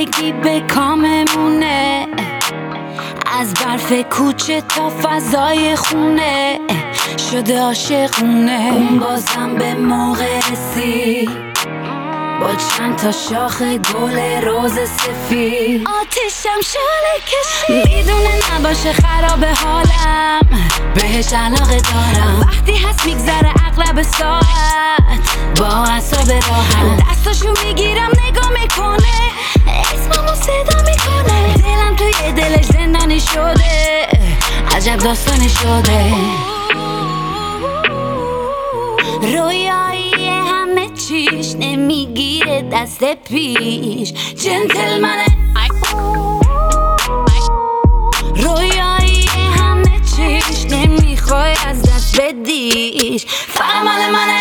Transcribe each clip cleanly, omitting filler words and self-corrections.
زندگی به کاممونه، از برف کوچه تا فضای خونه شده عاشقونه. اون بازم به موقع رسید با چند تا شاخ گل روز سفید. آتیشم شعله کشید میدونه نباشه خراب حالم، بهش علاقه دارم. وقتی هست میگذره اغلب ساعت با اعصاب راحت، دستاشو میگیرم نگاه میکنه، اسممو صدا میکنه. دلم توی دلش زندانی شده، عجب داستانی شده. رویایی همه چیش نمیگیره دست پیش، جنتلمنه. رویایی همه چیش نمیخوای از دست بدیش، فقط مال منه.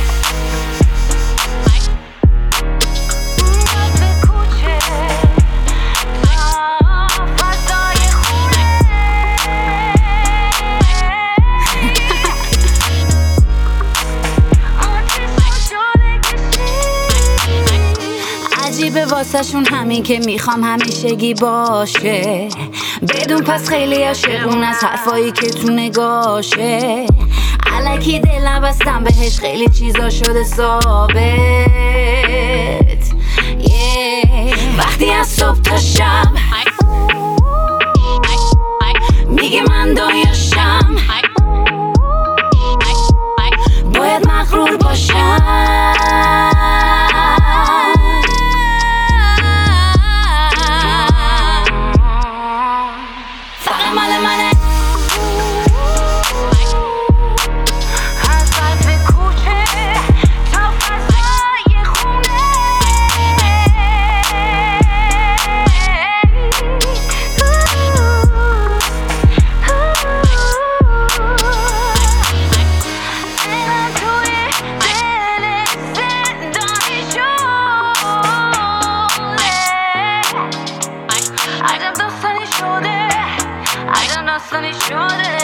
عجیبه واسه شون همین که میخوام همیشگی باشه، بدون پس خیلی عاشقون از حرفایی که تو نگاشه. الکی دل نبستم بهش، خیلی چیزا شده ثابت. وقتی از صبح تا شب میگه من دایاشم، باید مغرور باشم. داستانی شده.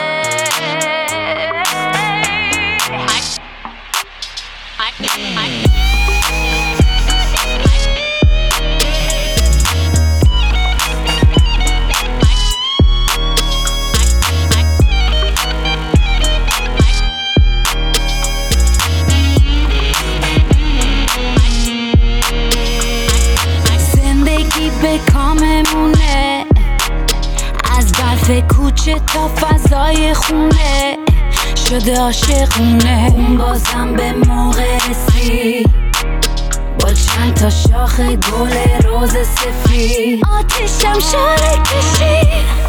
زندگی به کاممونه، از برف کوچه تا فضای خونه شده عاشقونه. اون بازم به موقع رسید با چند تا شاخ گل روز سفید. آتیشم شعله کشید